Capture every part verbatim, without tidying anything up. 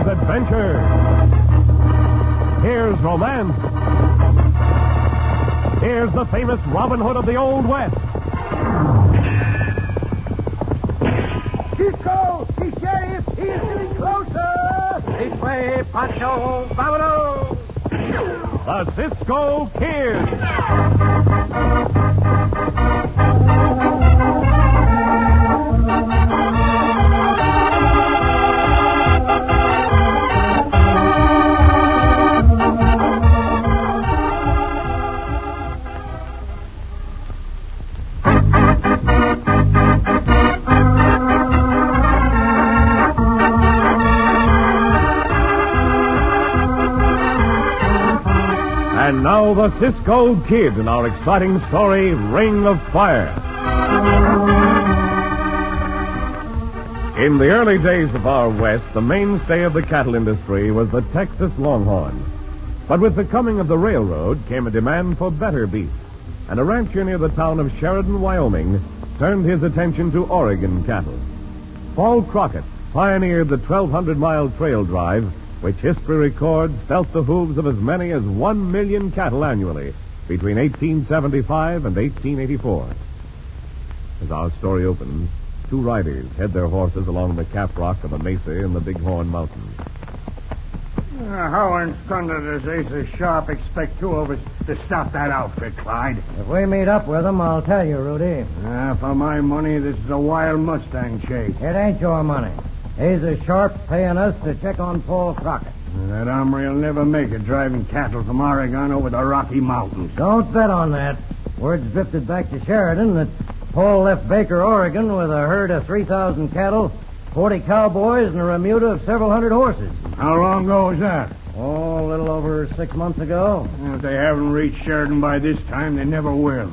adventure. Here's romance. Here's the famous Robin Hood of the Old West. Cisco! The sheriff! He is getting closer! This way, Pancho! Vámonos! The Cisco Kid. And now the Cisco Kid in our exciting story, Ring of Fire. In the early days of our West, the mainstay of the cattle industry was the Texas Longhorn. But with the coming of the railroad came a demand for better beef, and a rancher near the town of Sheridan, Wyoming, turned his attention to Oregon cattle. Paul Crockett pioneered the twelve hundred mile trail drive, which history records felt the hooves of as many as one million cattle annually between eighteen seventy-five and eighteen eighty-four. As our story opens, two riders head their horses along the cap rock of a mesa in the Bighorn Mountains. Uh, how in thunder does Asa Sharp expect two of us to stop that outfit, Clyde? If we meet up with them, I'll tell you, Rudy. Uh, for my money, this is a wild Mustang chase. It ain't your money. Asa Sharp paying us to check on Paul Crockett. That hombre will never make it driving cattle from Oregon over the Rocky Mountains. Don't bet on that. Word's drifted back to Sheridan that Paul left Baker, Oregon with a herd of three thousand cattle, forty cowboys, and a remuda of several hundred horses. How long ago was that? Oh, a little over six months ago. If they haven't reached Sheridan by this time, they never will.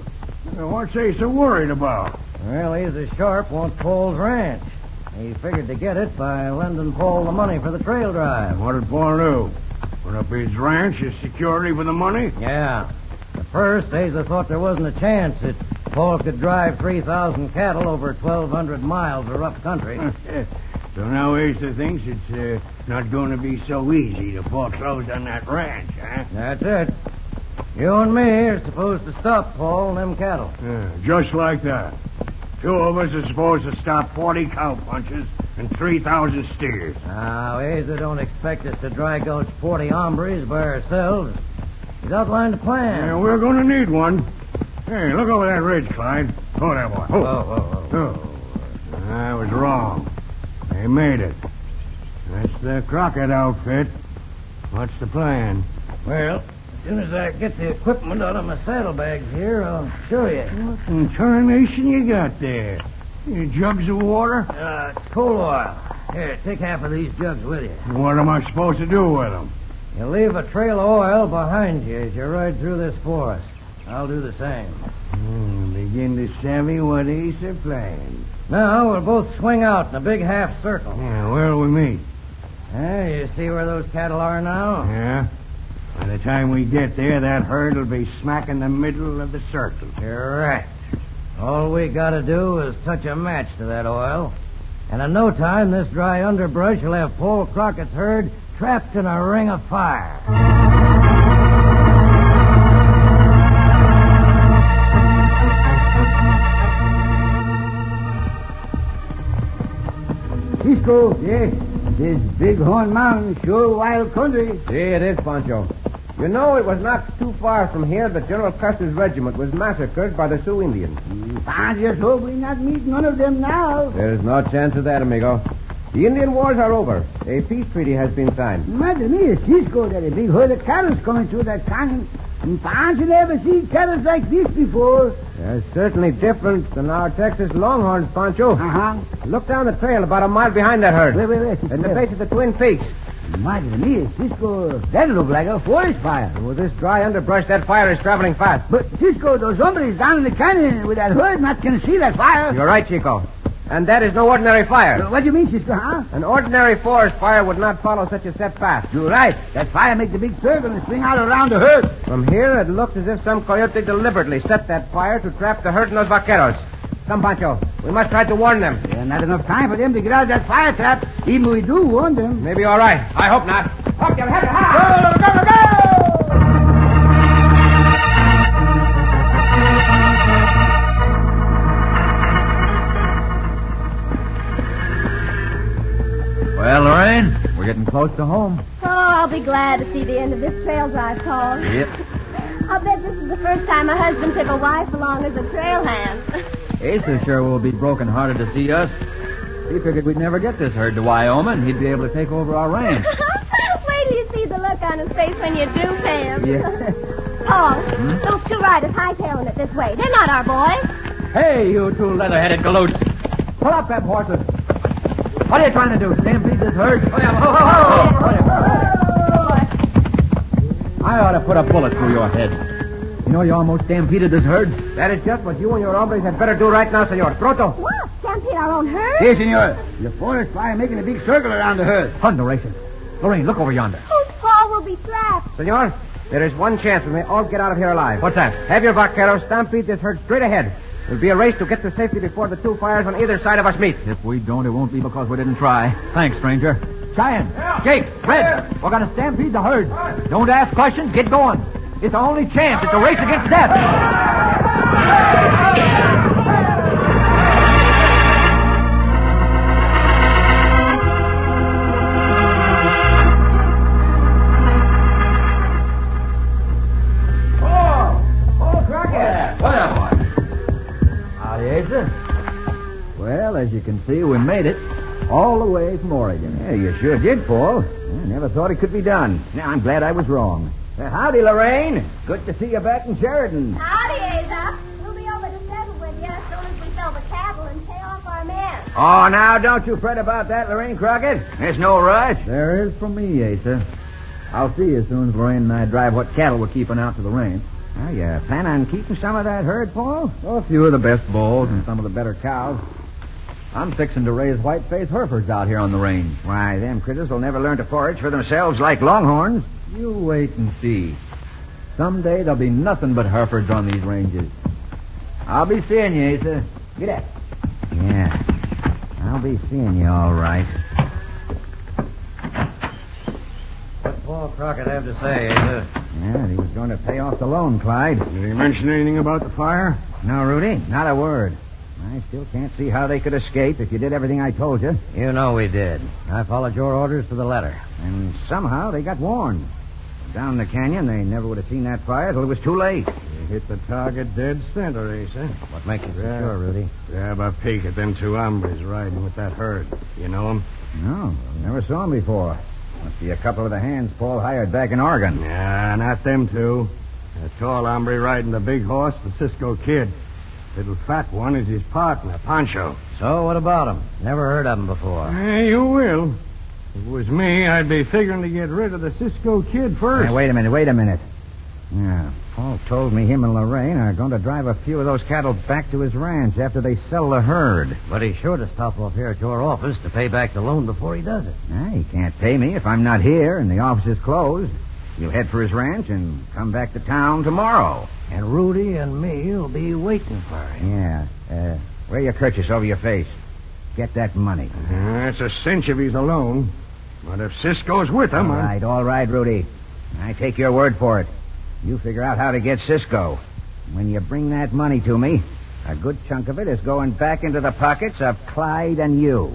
What's Asa worried about? Well, Asa Sharp wants Paul's ranch. He figured to get it by lending Paul the money for the trail drive. What did Paul do? Put up his ranch as security for the money? Yeah. At first, Asa thought there wasn't a chance that Paul could drive three thousand cattle over twelve hundred miles of rough country. So now Asa thinks it's uh, not going to be so easy to foreclose on that ranch, huh? That's it. You and me are supposed to stop Paul and them cattle. Yeah, just like that. Two of us are supposed to stop forty cow punches and three thousand steers. Now, Asa don't expect us to dry gulch forty hombres by ourselves. He's outlined a plan. Yeah, we're going to need one. Hey, look over that ridge, Clyde. Oh, there, boy. Whoa, whoa, whoa. Oh, I was wrong. They made it. That's the Crockett outfit. What's the plan? Well, as soon as I get the equipment out of my saddlebags here, I'll show you. What in tarnation you got there? Your jugs of water? Uh, it's coal oil. Here, take half of these jugs with you. What am I supposed to do with them? You leave a trail of oil behind you as you ride through this forest. I'll do the same. Hmm, begin to savvy what Asa planned. Now, we'll both swing out in a big half circle. Yeah, where'll we meet? Uh, you see where those cattle are now? Yeah. By the time we get there, that herd will be smack in the middle of the circle. You're right. All we gotta do is touch a match to that oil. And in no time, this dry underbrush will have Paul Crockett's herd trapped in a ring of fire. Cisco, yes. This Bighorn Mountain, sure wild country. See, it is, Pancho. You know, it was not too far from here that General Custer's regiment was massacred by the Sioux Indians. I just hope we not meet none of them now. There's no chance of that, amigo. The Indian wars are over. A peace treaty has been signed. Madre mia, Cisco, that a big herd of cattle's coming through that canyon. Pancho never seen cattle like this before. They're certainly different than our Texas Longhorns, Pancho. Uh-huh. Look down the trail about a mile behind that herd. Wait, wait, wait. In the face of the Twin Peaks. Madre mia, Cisco, that look like a forest fire. With this dry underbrush, that fire is traveling fast. But, Cisco, those hombres down in the canyon with that herd not going to see that fire. You're right, Chico. And that is no ordinary fire. Uh, what do you mean, Cisco, huh? An ordinary forest fire would not follow such a set path. You're right. That fire makes a big circle and swing out around the herd. From here, it looks as if some coyote deliberately set that fire to trap the herd and those vaqueros. Come, Pancho. We must try to warn them. There's not enough time for them to get out of that fire trap. Even if we do warn them. Maybe all right. I hope not. Up, you head high. Go, go, go, go! Well, Lorraine, we're getting close to home. Oh, I'll be glad to see the end of this trail drive, Paul. Yep. I'll bet this is the first time a husband took a wife along as a trail hand. Asa sure will be broken-hearted to see us. He figured we'd never get this herd to Wyoming, and he'd be able to take over our ranch. Wait till you see the look on his face when you do, Pam. Yeah. Paul, hmm? Those two riders hightailing it this way. They're not our boys. Hey, you two leather-headed galoots. Pull up them horses. What are you trying to do, stampede this herd? Oh, yeah. Ho, ho, ho. Oh, I ought to put a bullet through your head. You know you almost stampeded this herd? That is just what you and your hombres had better do right now, senor. Pronto. What? Stampede our own herd? Yes, senor. The forest fire making a big circle around the herd. Thunderation. Lorraine, look over yonder. Oh, Paul will be trapped. Senor, there is one chance we may all get out of here alive. What's that? Have your vaqueros stampede this herd straight ahead. It'll be a race to get to safety before the two fires on either side of us meet. If we don't, it won't be because we didn't try. Thanks, stranger. Cheyenne, yeah. Jake, Red, yeah. We're going to stampede the herd. Right. Don't ask questions. Get going. It's our only chance. It's a race against death. Well, as you can see, we made it all the way from Oregon. Yeah, you sure did, Paul. I never thought it could be done. Now, I'm glad I was wrong. Uh, howdy, Lorraine. Good to see you back in Sheridan. Howdy, Asa. We'll be over to settle with you as soon as we sell the cattle and pay off our men. Oh, now, don't you fret about that, Lorraine Crockett. There's no rush. There is from me, Asa. I'll see you as soon as Lorraine and I drive what cattle we're keeping out to the range. Oh, you plan on keeping some of that herd, Paul? Oh, a few of the best bulls and some of the better cows. I'm fixing to raise white-faced Herefords out here on the range. Why, them critters will never learn to forage for themselves like longhorns. You wait and see. Someday there'll be nothing but Herefords on these ranges. I'll be seeing you, Asa. Get up. Yeah, I'll be seeing you all right. What's Paul Crockett have to say, Asa? Yeah, he was going to pay off the loan, Clyde. Did he mention anything about the fire? No, Rudy, not a word. I still can't see how they could escape if you did everything I told you. You know we did. I followed your orders to the letter. And somehow they got warned. Down the canyon, they never would have seen that fire till it was too late. You hit the target dead center, Asa. What makes you so Yeah. sure, Rudy? Grab a peek at them two hombres riding with that herd. You know them? No, never saw them before. Must be a couple of the hands Paul hired back in Oregon. Yeah, not them two. A tall hombre riding the big horse, the Cisco Kid. Little fat one is his partner, Pancho. So what about him? Never heard of him before. Hey, you will. If it was me, I'd be figuring to get rid of the Cisco Kid first. Hey, wait a minute, wait a minute. Yeah, Paul told me him and Lorraine are going to drive a few of those cattle back to his ranch after they sell the herd. But he's sure to stop off here at your office to pay back the loan before he does it. Nah, he can't pay me if I'm not here and the office is closed. He'll head for his ranch and come back to town tomorrow. And Rudy and me will be waiting for him. Yeah. Uh, wear your kerchief over your face. Get that money. Uh, it's a cinch if he's alone. But if Cisco's with him... All I'm... right, all right, Rudy. I take your word for it. You figure out how to get Cisco. When you bring that money to me, a good chunk of it is going back into the pockets of Clyde and you.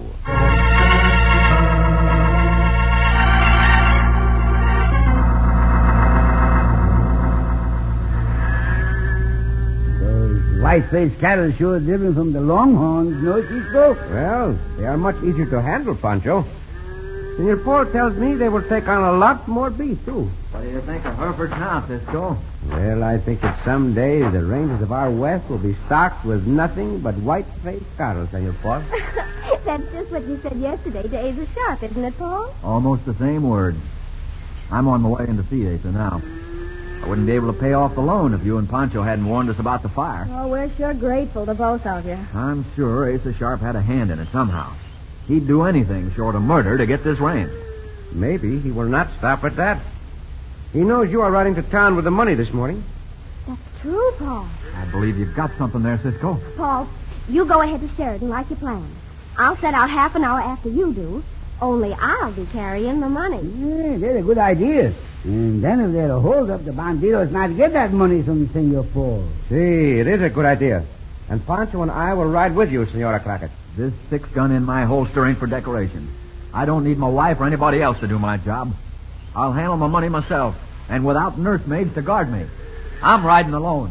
White-faced cattle sure different from the longhorns, no, Cisco? Well, they are much easier to handle, Pancho. Senor Paul tells me they will take on a lot more beef, too. What do you think of Herefords now, Cisco? Well, I think that someday the ranges of our west will be stocked with nothing but white-faced cattle, Senor Paul. That's just what you said yesterday to Asa Sharp, isn't it, Paul? Almost the same words. I'm on my way in to see Asa now. I wouldn't be able to pay off the loan if you and Pancho hadn't warned us about the fire. Oh, we're sure grateful to both of you. I'm sure Asa Sharp had a hand in it somehow. He'd do anything short of murder to get this ranch. Maybe he will not stop at that. He knows you are riding to town with the money this morning. That's true, Paul. I believe you've got something there, Cisco. Paul, You go ahead to Sheridan like you planned. I'll set out half an hour after you do. Only I'll be carrying the money. Yeah, that's a good idea. And then if there's a hold-up, the bandidos might get that money from Senor Paul. See, it is a good idea. And Pancho and I will ride with you, Senora Crockett. This six gun in my holster ain't for decoration. I don't need my wife or anybody else to do my job. I'll handle my money myself, and without nursemaids to guard me. I'm riding alone.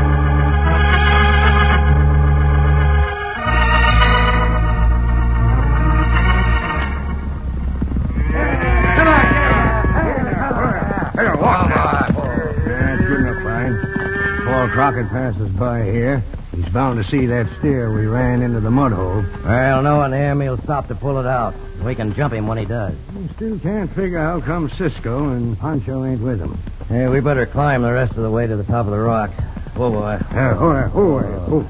That's good enough, Fine. Paul Crockett passes by here. He's bound to see that steer we ran into the mud hole. Well, knowing him, he'll stop to pull it out. We can jump him when he does. We still can't figure how come Cisco and Pancho ain't with him. Hey, we better climb the rest of the way to the top of the rock. Whoa, boy. Uh, oh, oh, oh.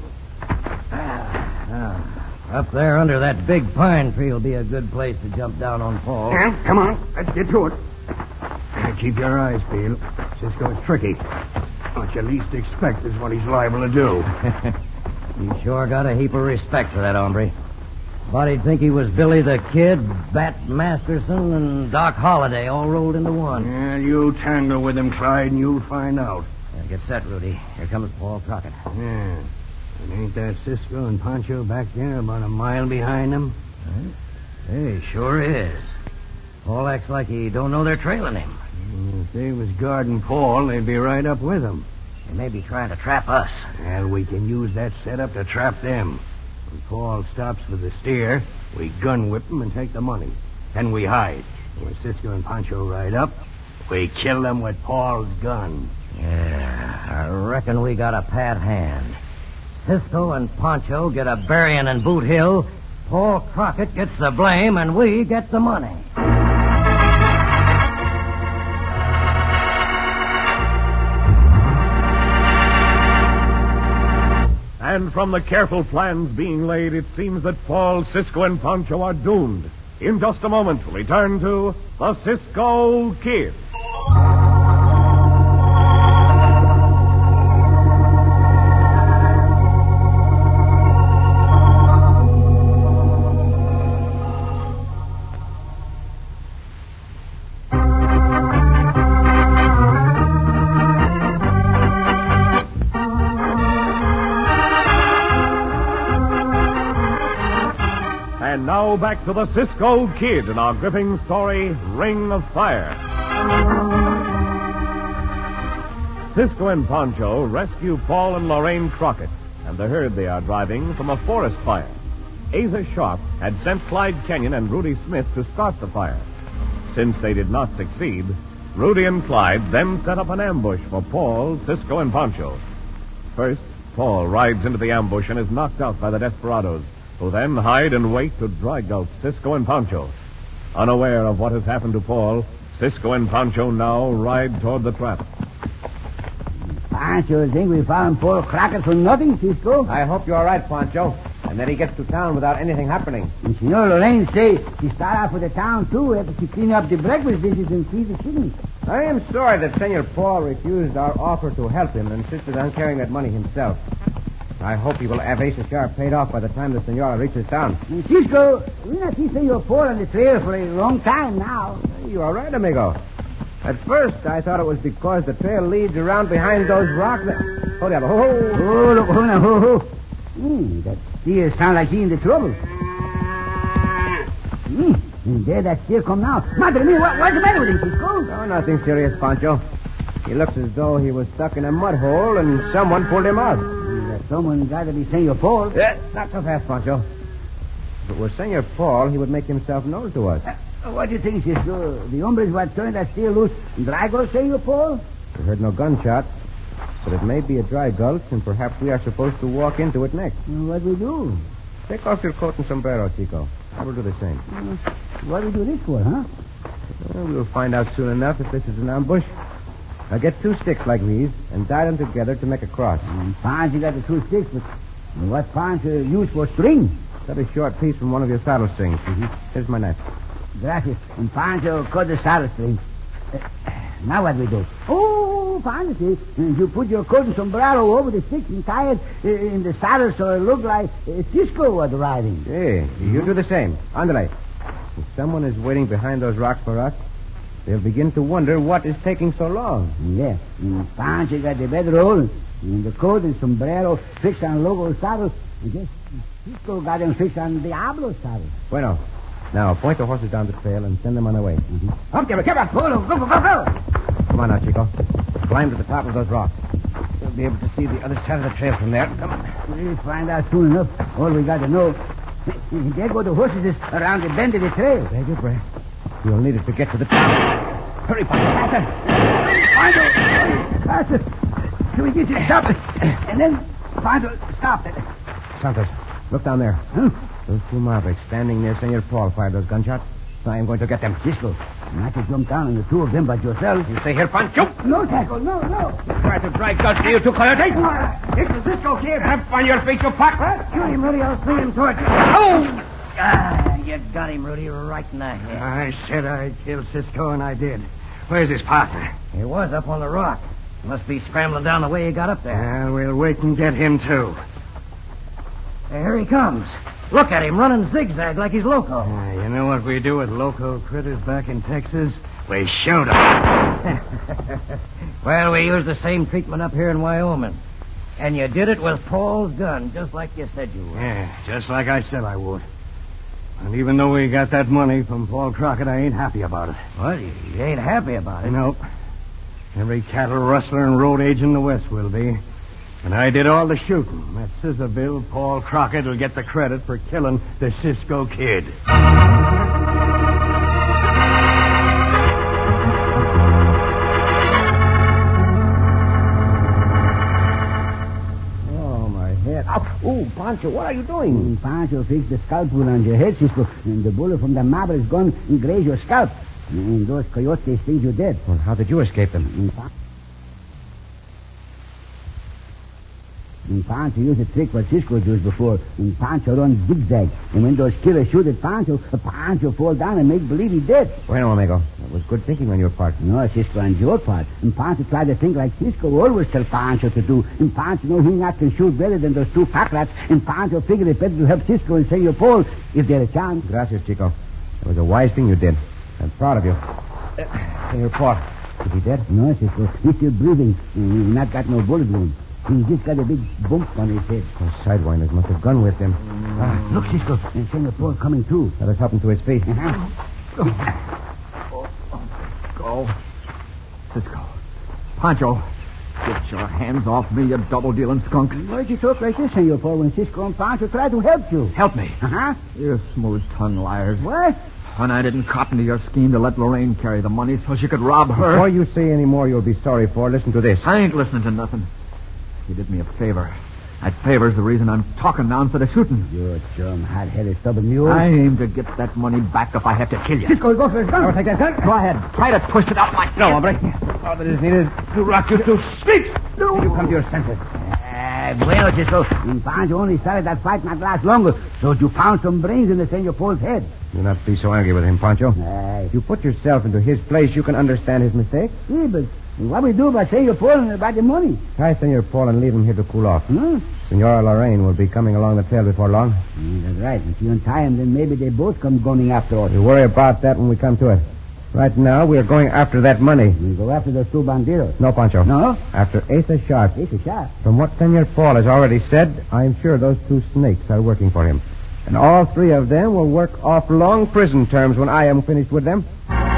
Now, up there under that big pine tree will be a good place to jump down on Paul. Yeah, come on. Let's get to it. Uh, keep your eyes peeled. Cisco's tricky. What you least expect is what he's liable to do. You sure got a heap of respect for that hombre. But he'd think he was Billy the Kid, Bat Masterson, and Doc Holliday all rolled into one. Yeah, you tangle with him, Clyde, and you'll find out. Yeah, get set, Rudy. Here comes Paul Crockett. Yeah. And ain't that Cisco and Pancho back there about a mile behind them? Huh? Hey, sure is. Paul acts like he don't know they're trailing him. If they was guarding Paul, they'd be right up with him. They may be trying to trap us. Well, we can use that setup to trap them. When Paul stops with the steer, we gun whip him and take the money. Then we hide. When Cisco and Pancho ride up, we kill them with Paul's gun. Yeah, I reckon we got a pat hand. Cisco and Pancho get a burying in Boot Hill. Paul Crockett gets the blame, and we get the money. And from the careful plans being laid, it seems that Paul, Cisco, and Pancho are doomed. In just a moment, we'll return to the Cisco Kid. And now back to the Cisco Kid in our gripping story, Ring of Fire. Cisco and Pancho rescue Paul and Lorraine Crockett and the herd they are driving from a forest fire. Asa Sharp had sent Clyde Kenyon and Rudy Smith to start the fire. Since they did not succeed, Rudy and Clyde then set up an ambush for Paul, Cisco, and Pancho. First, Paul rides into the ambush and is knocked out by the desperados, who then hide and wait to dry gulch Cisco and Pancho. Unaware of what has happened to Paul, Cisco and Pancho now ride toward the trap. Pancho think we found Paul Crockett for nothing, Cisco. I hope you're right, Pancho. And that he gets to town without anything happening. And Senor Lorraine say she start out for the town, too, after she clean up the breakfast dishes and feed the chickens. I am sorry that Senor Paul refused our offer to help him and insisted on carrying that money himself. I hope he will have Asa Sharp paid off by the time the senora reaches town. And Cisco, we not see Senor Paul on the trail for a long time now. You are right, amigo. At first, I thought it was because the trail leads around behind those rocks. That... Oh, diablo. Ho, ho. Oh, look, oh, now, ho, ho. Hmm, that steer sound like he in the trouble. Hmm, and there that steer come now. Madre mia, what, what's the matter with him, Cisco? No, nothing serious, Pancho. He looks as though he was stuck in a mud hole and someone pulled him out. Hmm, someone got to be Senor Paul. Yeah, not so fast, Pancho. If it was Senor Paul, he would make himself known to us. Uh, what do you think, Cisco? The hombres were turning that steer loose and drag us, Senor Paul? We heard no gunshot, but it may be a dry gulch, and perhaps we are supposed to walk into it next. Uh, what we do? Take off your coat and sombrero, Chico. I will do the same. Uh, what we do this for, huh? Well, we'll find out soon enough if this is an ambush. Now get two sticks like these and tie them together to make a cross. Mm, Pancho got the two sticks, but what Pancho use for string? Cut a short piece from one of your saddle strings. Mm-hmm. Here's my knife. Gracias. And Pancho cut the saddle string. Uh, now what we do? Oh, too fine, see. And you put your coat and sombrero over the sticks and tie it uh, in the saddle so it looked like uh, Cisco was riding. Hey, you do the same. Andale. If someone is waiting behind those rocks for us, they'll begin to wonder what is taking so long. Yeah. And Pancho got the bedroll and the coat and sombrero fixed on Logo's saddle. And just Cisco got him fixed on Diablo's saddle. Bueno. Now, point the horses down the trail and send them on their way. Mm-hmm. Up there, come on. Go, go, go, go, go. Come on now, Chico. Climb to the top of those rocks. You'll be able to see the other side of the trail from there. Come on. We'll find out soon enough. All we got to know. There go the horses is around the bend of the trail. Take your breath. You'll need it to get to the top. Hurry, Pancho. Pancho. Faster. Till we get to the top. And then Pancho, stop it. Santos, look down there. Huh? Those two Mavericks standing near Senor Paul fired those gunshots. I am going to get them. Cisco, not to jump down on the two of them but yourself. You stay here, Pancho. No, Tackle, no, no. Try to drag guns to you two coyotes. It's the Cisco kid. Have on your feet, you pack rat. Shoot him, Rudy. I'll swing him to it. Oh! Ah, you got him, Rudy, right in the head. I said I'd kill Cisco, and I did. Where's his partner? He was up on the rock. Must be scrambling down the way he got up there. Well, we'll wait and get him, too. Here he comes. Look at him running zigzag like he's loco. Uh, you know what we do with loco critters back in Texas? We shoot them. Well, we use the same treatment up here in Wyoming. And you did it with Paul's gun, just like you said you would. Yeah, just like I said I would. And even though we got that money from Paul Crockett, I ain't happy about it. What? You ain't happy about it? Nope. Every cattle rustler and road agent in the West will be. And I did all the shooting. That scissor bill, Paul Crockett will get the credit for killing the Cisco kid. Oh, my head. Ow. Oh, Pancho, what are you doing? And Pancho fixed the scalp wound on your head, Cisco. And the bullet from the Maverick's gun grazed your scalp. And those coyotes think you're dead. Well, how did you escape them? And Pa- And Pancho used a trick what Cisco used before. And Pancho runs zigzag. And when those killers shoot at Pancho, Pancho fall down and make believe he's dead. Bueno, amigo. That was good thinking on your part. No, Cisco on your part. And Pancho tried to think like Cisco always tell Pancho to do. And Pancho know he not can shoot better than those two pack rats. And Pancho figured it better to help Cisco and Senor Paul if they had a chance. Gracias, Chico. It was a wise thing you did. I'm proud of you. Uh, Senor Paul, is he dead? No, Cisco. He's still breathing. And he's not got no bullet wound. He's just got a big bump on his head. Those sidewinders must have gun whipped him. Ah, look, Cisco. And Senor Paul coming too. Let us help him to his feet. Uh-huh. Go. Cisco. Pancho. Get your hands off me, you double-dealing skunk. Why'd you talk like this, Senor Paul, when Cisco and Pancho tried to help you? Help me. Uh-huh. You smooth-tongued liars. What? When I didn't cotton to your scheme to let Lorraine carry the money so she could rob her. Before you say any more you'll be sorry for, listen to this. I ain't listening to nothing. You did me a favor. That favor's the reason I'm talking now instead of shooting. You're a chum, hot-headed, stubborn mule. I aim to get that money back if I have to kill you. Cisco, go for his gun. I'll take that gun. Go ahead. Try to twist it out my... No, hombre. All that is needed is to rock you to sleep. No. You come to your senses. Ah, bueno, Cisco. And Pancho only started that fight not last longer, so you found some brains in the Senor Paul's head. Do not be so angry with him, Pancho. Aye. If you put yourself into his place, you can understand his mistake. Yeah, but what we do about Senor Paul and about the money? Tie Senor Paul and leave him here to cool off. Hmm? Senora Lorraine will be coming along the trail before long. Mm, that's right. If you untie him, then maybe they both come gunning after us. We'll worry about that when we come to it. Right now, we're going after that money. We go after those two bandidos. No, Pancho. No? After Asa Sharp. It's a shot. From what Senor Paul has already said, I'm sure those two snakes are working for him. And all three of them will work off long prison terms when I am finished with them.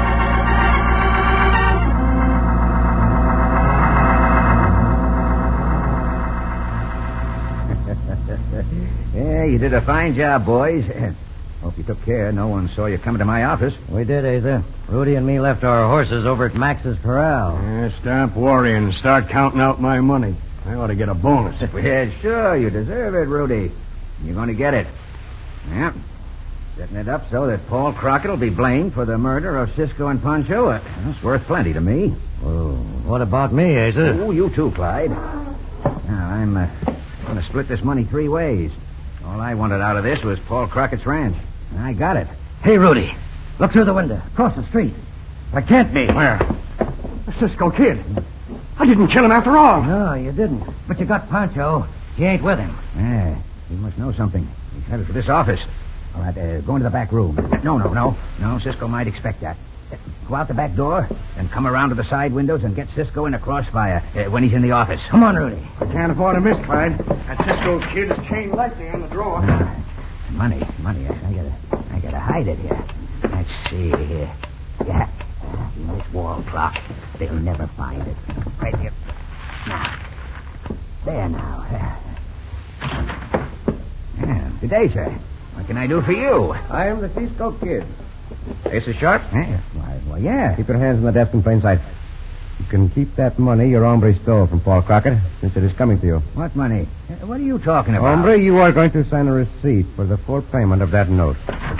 Yeah, you did a fine job, boys. Hope you took care. No one saw you coming to my office. We did, Asa. Rudy and me left our horses over at Max's corral. Yeah, stop worrying. Start counting out my money. I ought to get a bonus. Yeah, sure. You deserve it, Rudy. You're going to get it. Yeah. Setting it up so that Paul Crockett will be blamed for the murder of Cisco and Pancho. Uh, That's worth plenty to me. Oh, what about me, Asa? Oh, you too, Clyde. Now, I'm uh, going to split this money three ways. All I wanted out of this was Paul Crockett's ranch. And I got it. Hey, Rudy. Look through the window. Across the street. There can't be. Where? The Cisco kid. I didn't kill him after all. No, you didn't. But you got Pancho. He ain't with him. Yeah, he must know something. He's headed for this office. All right, uh, go into the back room. No, no, no. No, Cisco might expect that. Uh, Go out the back door, and come around to the side windows and get Cisco in the crossfire uh, when he's in the office. Come on, Rudy. I can't afford to miss, Clyde. That Cisco's kid is chained lightly on the drawer. Uh, money, money. I, I gotta, I gotta hide it here. Let's see here. Yeah, in this wall clock. They'll never find it. Right here. Now, there now. Yeah, good day, sir. What can I do for you? I am the Cisco Kid. Asa Sharp? Yeah, why, why, yeah. Keep your hands on the desk in plain sight. You can keep that money your hombre stole from Paul Crockett, since it is coming to you. What money? Uh, What are you talking about? Hombre, you are going to sign a receipt for the full payment of that note.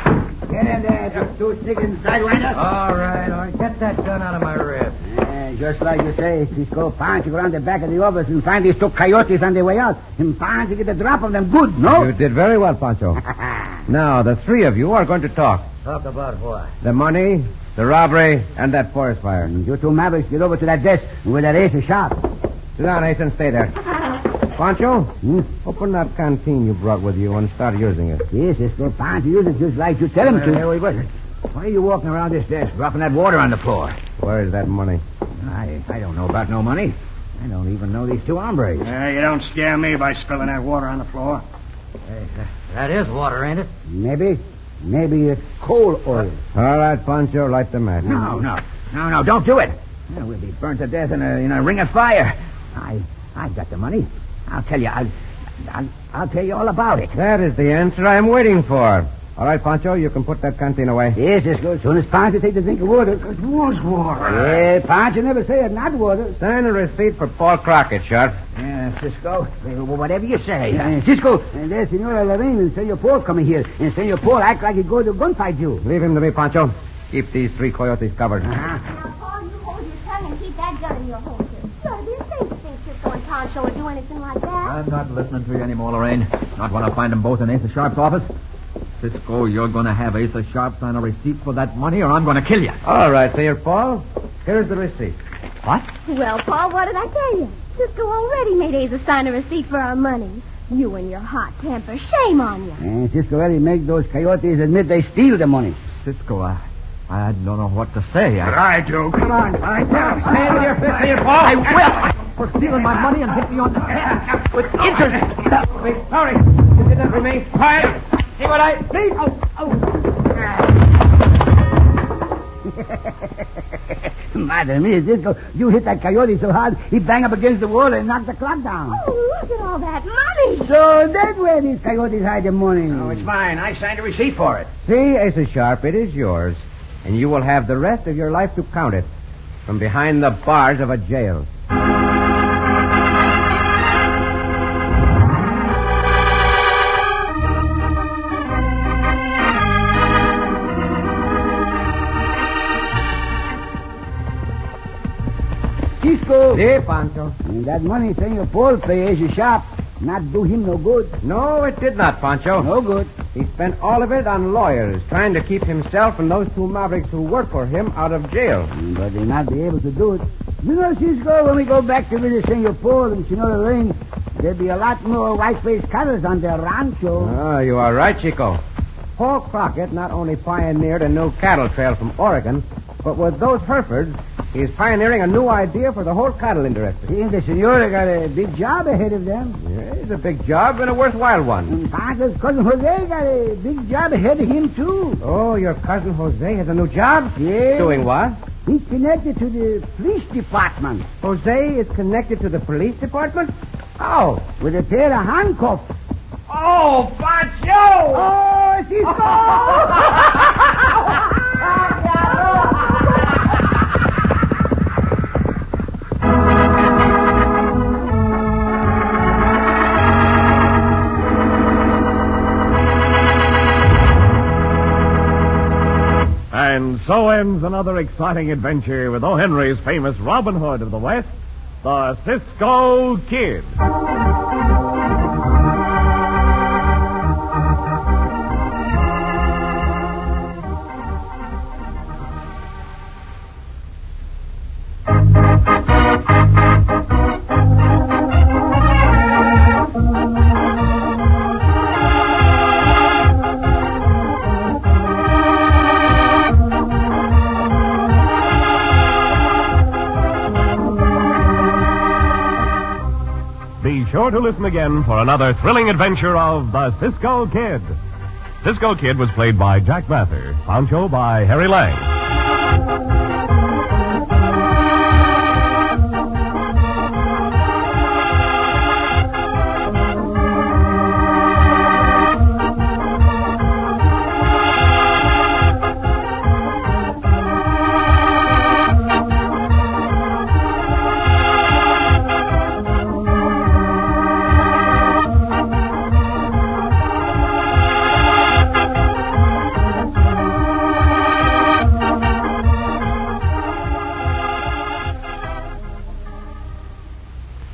Get in there, just two sticking sidewinder. All right, all right. Get that gun out of my rib. Uh, just like you say, Cisco, Pancho go around the back of the office and find these two coyotes on their way out. And Pancho get a drop of them good, no? You did very well, Pancho. Now, the three of you are going to talk. Talk about what? The money, the robbery, and that forest fire. You two Mavericks get over to that desk where that ace is sharp. Sit down, Ace, and stay there. Pancho, Hmm? open that canteen you brought with you and start using it. Yes, Cisco, Pancho use it just like you tell him to. Uh, wait, wait. Why are you walking around this desk, dropping that water on the floor? Where is that money? I, I don't know about no money. I don't even know these two hombres. Yeah, you don't scare me by spilling that water on the floor. Hey, that is water, ain't it? Maybe, maybe it's coal oil. All right, Pancho, light the match. No, no, no, no, don't do it. Yeah, we'll be burnt to death in a, in a ring of fire. I, I've got the money. I'll tell you, I'll, I'll, I'll tell you all about it. That is the answer I'm waiting for. All right, Pancho, you can put that canteen away. Yes, Cisco, as soon as Pancho takes a drink of water. It was water. Yeah, Pancho never say it, not water. Sign a receipt for Paul Crockett, Sharp. Yeah, Cisco, whatever you say. Uh, Cisco, and there's Senora Lorraine and Senor Paul coming here. And Senor Paul act like he go to gunfight you. Leave him to me, Pancho. Keep these three coyotes covered. Uh-huh. Now, Paul, you hold your tongue and keep that gun in your holster. Sir, do you think you think Cisco and Pancho would do anything like that? I'm not listening to you anymore, Lorraine. Not when I find them both in Asa Sharp's office. Cisco, you're going to have Asa Sharp sign a receipt for that money, or I'm going to kill you. All right, Senor Paul. Here's the receipt. What? Well, Paul, what did I tell you? Cisco already made Asa sign a receipt for our money. You and your hot temper. Shame on you. And Cisco already make those coyotes admit they steal the money. Cisco, I, I don't know what to say. But I, I do. Come on, Clyde. Stand with your fist in your paw. I will. For stealing my money and hit me on the head with interest. Wait, sorry. You did not remain quiet. See what I... Please. Oh, oh. Madre mia, Cisco, you hit that coyote so hard, he bang up against the wall and knock the clock down. Oh, look at all that money. So that's where these coyotes hide the money. No, it's mine. I signed a receipt for it. See, Asa Sharp, it is yours. And you will have the rest of your life to count it. From behind the bars of a jail. Cisco. See, Pancho. And that money Senor Paul pay Asia Sharp not do him no good. No, it did not, Pancho. No good. He spent all of it on lawyers, trying to keep himself and those two mavericks who work for him out of jail. But they not be able to do it. You know, Cisco, when we go back to visit Senor Paul and Senora Lorraine, there'll be a lot more white-faced cattle on their rancho. Oh, you are right, Chico. Paul Crockett not only pioneered a new cattle trail from Oregon, but with those Herefords, he's pioneering a new idea for the whole cattle industry. See, the Senora got a big job ahead of them. Yeah, it's a big job and a worthwhile one. And Pancho's cousin Jose got a big job ahead of him, too. Oh, your cousin Jose has a new job? Yeah. Doing what? He's connected to the police department Jose is connected to the police department? How? with a pair of handcuffs. Oh, Pancho! Oh, Cisco! And so ends another exciting adventure with O. Henry's famous Robin Hood of the West, the Cisco Kid. sure to listen again for another thrilling adventure of the Cisco Kid. Cisco Kid was played by Jack Mather, Pancho by Harry Lang.